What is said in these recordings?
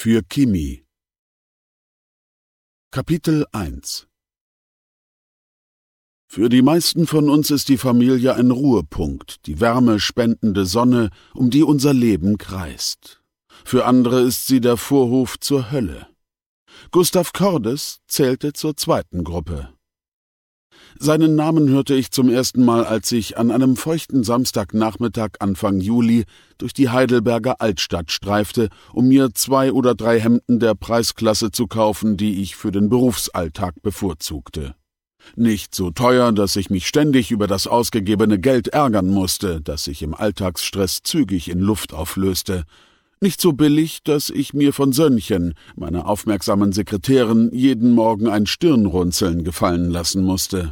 Für Kimi. Kapitel 1. Für die meisten von uns ist die Familie ein Ruhepunkt, die wärmespendende Sonne, um die unser Leben kreist. Für andere ist sie der Vorhof zur Hölle. Gustav Cordes zählte zur zweiten Gruppe. Seinen Namen hörte ich zum ersten Mal, als ich an einem feuchten Samstagnachmittag Anfang Juli durch die Heidelberger Altstadt streifte, um mir 2 oder 3 Hemden der Preisklasse zu kaufen, die ich für den Berufsalltag bevorzugte. Nicht so teuer, dass ich mich ständig über das ausgegebene Geld ärgern musste, das sich im Alltagsstress zügig in Luft auflöste. Nicht so billig, dass ich mir von Sönnchen, meiner aufmerksamen Sekretärin, jeden Morgen ein Stirnrunzeln gefallen lassen musste.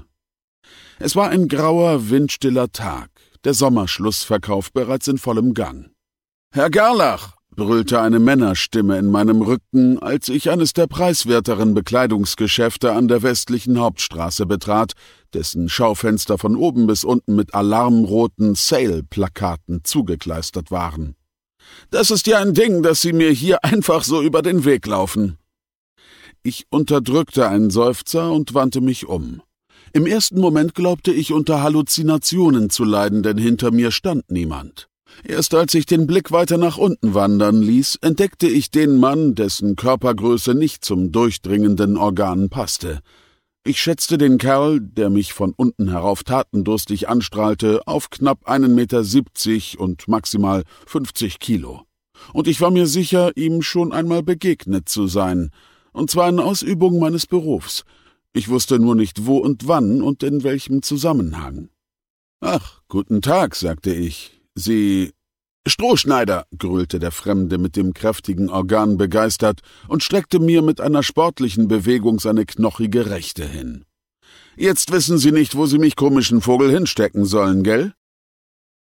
Es war ein grauer, windstiller Tag, der Sommerschlussverkauf bereits in vollem Gang. »Herr Gerlach«, brüllte eine Männerstimme in meinem Rücken, als ich eines der preiswerteren Bekleidungsgeschäfte an der westlichen Hauptstraße betrat, dessen Schaufenster von oben bis unten mit alarmroten Sale-Plakaten zugekleistert waren. »Das ist ja ein Ding, dass Sie mir hier einfach so über den Weg laufen.« Ich unterdrückte einen Seufzer und wandte mich um. Im ersten Moment glaubte ich, unter Halluzinationen zu leiden, denn hinter mir stand niemand. Erst als ich den Blick weiter nach unten wandern ließ, entdeckte ich den Mann, dessen Körpergröße nicht zum durchdringenden Organ passte. Ich schätzte den Kerl, der mich von unten herauf tatendurstig anstrahlte, auf knapp 1,70 Meter und maximal 50 Kilo. Und ich war mir sicher, ihm schon einmal begegnet zu sein, und zwar in Ausübung meines Berufs. Ich wusste nur nicht, wo und wann und in welchem Zusammenhang. »Ach, guten Tag«, sagte ich. »Sie...« »Strohschneider«, gröhlte der Fremde mit dem kräftigen Organ begeistert und streckte mir mit einer sportlichen Bewegung seine knochige Rechte hin. »Jetzt wissen Sie nicht, wo Sie mich komischen Vogel hinstecken sollen, gell?